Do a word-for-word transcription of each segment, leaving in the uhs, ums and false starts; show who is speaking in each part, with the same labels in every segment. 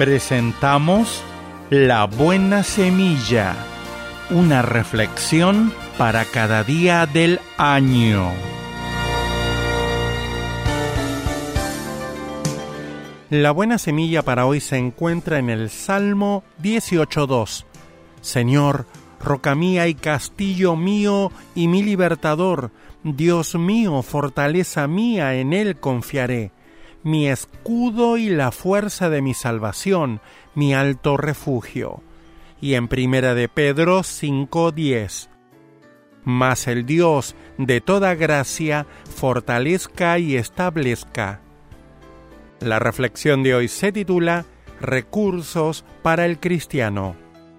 Speaker 1: Presentamos La Buena Semilla, una reflexión para cada día del año. La buena semilla para hoy se encuentra en el Salmo dieciocho dos. Señor, roca mía y castillo mío y mi libertador, Dios mío, fortaleza mía, en Él confiaré. Mi escudo y la fuerza de mi salvación, mi alto refugio. Y en Primera de Pedro cinco diez. Mas el Dios de toda gracia fortalezca y establezca. La reflexión de hoy se titula Recursos para el cristiano.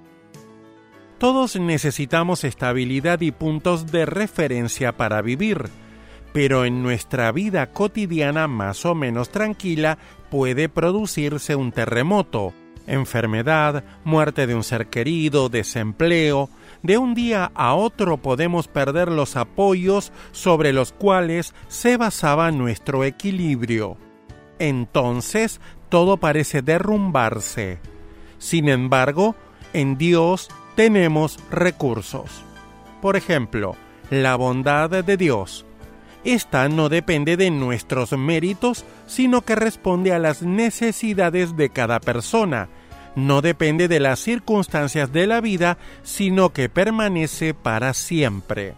Speaker 1: Todos necesitamos estabilidad y puntos de referencia para vivir. Pero en nuestra vida cotidiana más o menos tranquila puede producirse un terremoto, enfermedad, muerte de un ser querido, desempleo. De un día a otro podemos perder los apoyos sobre los cuales se basaba nuestro equilibrio. Entonces todo parece derrumbarse. Sin embargo, en Dios tenemos recursos. Por ejemplo, la bondad de Dios. Esta no depende de nuestros méritos, sino que responde a las necesidades de cada persona. No depende de las circunstancias de la vida, sino que permanece para siempre.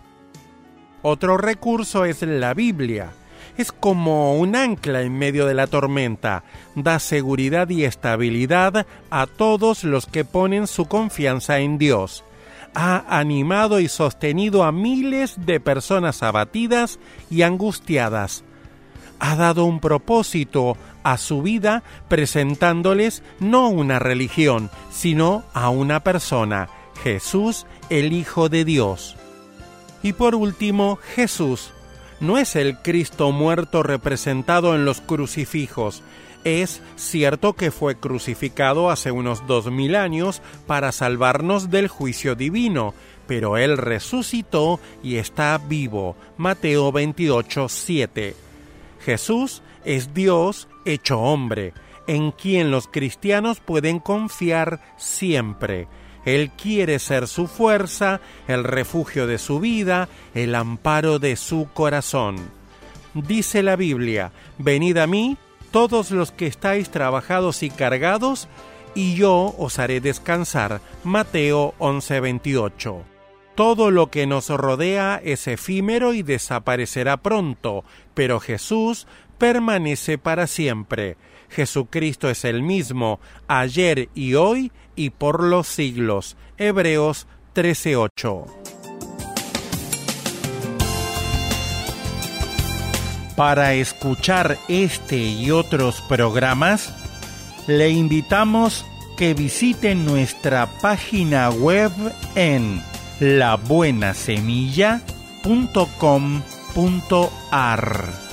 Speaker 1: Otro recurso es la Biblia. Es como un ancla en medio de la tormenta. Da seguridad y estabilidad a todos los que ponen su confianza en Dios. Ha animado y sostenido a miles de personas abatidas y angustiadas. Ha dado un propósito a su vida presentándoles no una religión, sino a una persona, Jesús, el Hijo de Dios. Y por último, Jesús. No es el Cristo muerto representado en los crucifijos. Es cierto que fue crucificado hace unos dos mil años para salvarnos del juicio divino, pero Él resucitó y está vivo. Mateo veintiocho siete. Jesús es Dios hecho hombre, en quien los cristianos pueden confiar siempre. Él quiere ser su fuerza, el refugio de su vida, el amparo de su corazón. Dice la Biblia: venid a mí, todos los que estáis trabajados y cargados, y yo os haré descansar. Mateo once veintiocho. Todo lo que nos rodea es efímero y desaparecerá pronto, pero Jesús permanece para siempre. Jesucristo es el mismo, ayer y hoy y por los siglos. Hebreos trece ocho. Para escuchar este y otros programas, le invitamos que visite nuestra página web en la buena semilla punto com punto a r.